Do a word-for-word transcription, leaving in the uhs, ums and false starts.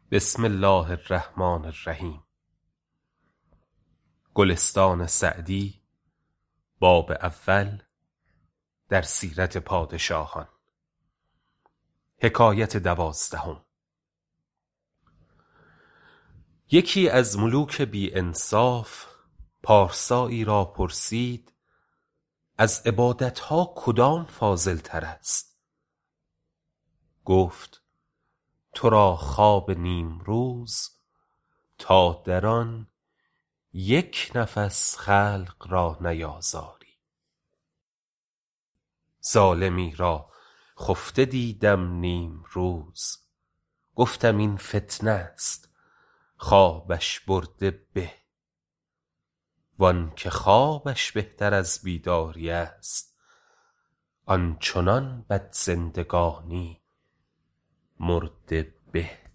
بسم الله الرحمن الرحیم. گلستان سعدی، باب اول، در سیرت پادشاهان. حکایت دوازدهم. یکی از ملوک بی انصاف پارسایی را پرسید از عبادتها کدام فاضل تر است؟ گفت تو را خواب نیم روز تا در آن یک نفس خلق را نیازاری. ظالمی را خفته دیدم نیم روز، گفتم این فتنه است خوابش برده به. وان که خوابش بهتر از بیداری است، آنچنان بد زندگانی مرده به.